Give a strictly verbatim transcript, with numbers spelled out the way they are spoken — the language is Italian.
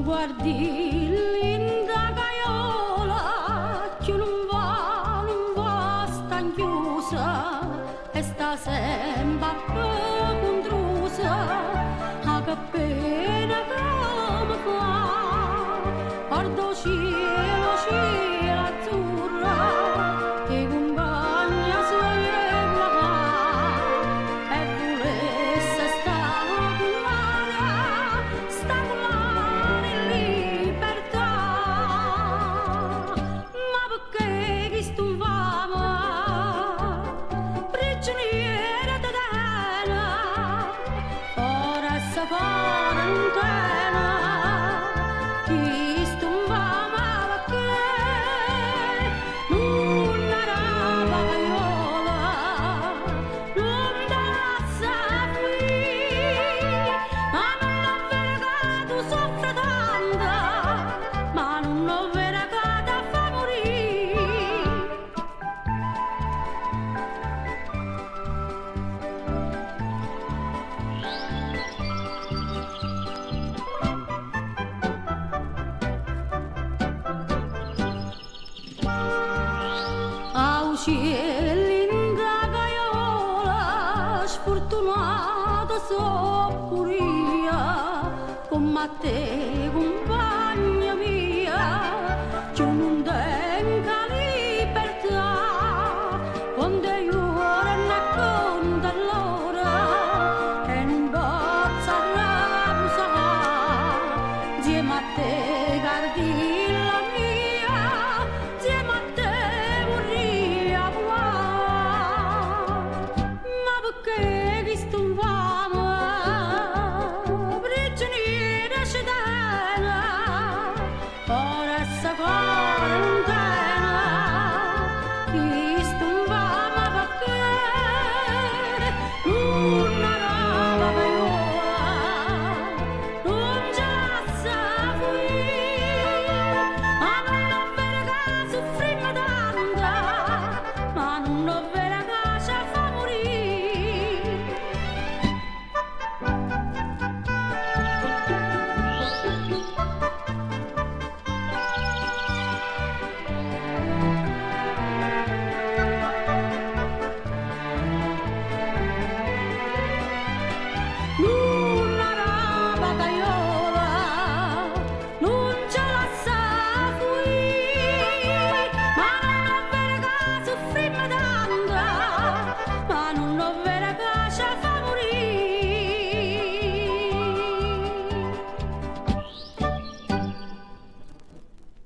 guardi linda caiola, che non va, non va, sta chiusa e sta sempre contrusa, a che pena che mi fa, guardo cielo, cielo azzurra, che compagna sembra fa, e volesse sta con l'aria, sta con l'aria in libertà, ma perché chi stufava, prigioniera da dena, ora sa quarantena, chi stufava perché non era pagaiola, non da sa qui, ma non l'ho vera che tu soffre tanta, ma non l'ho vera che ti fa morire. Au cielo linda caiola, sfortunata so pure io, come te compagna mia, io non tengo libertà, quando io racconto allora, che non posso raposare, insieme a te guardi la mia, insieme a te vorrei amare, ma perché chi stufava, prigioniera ci dà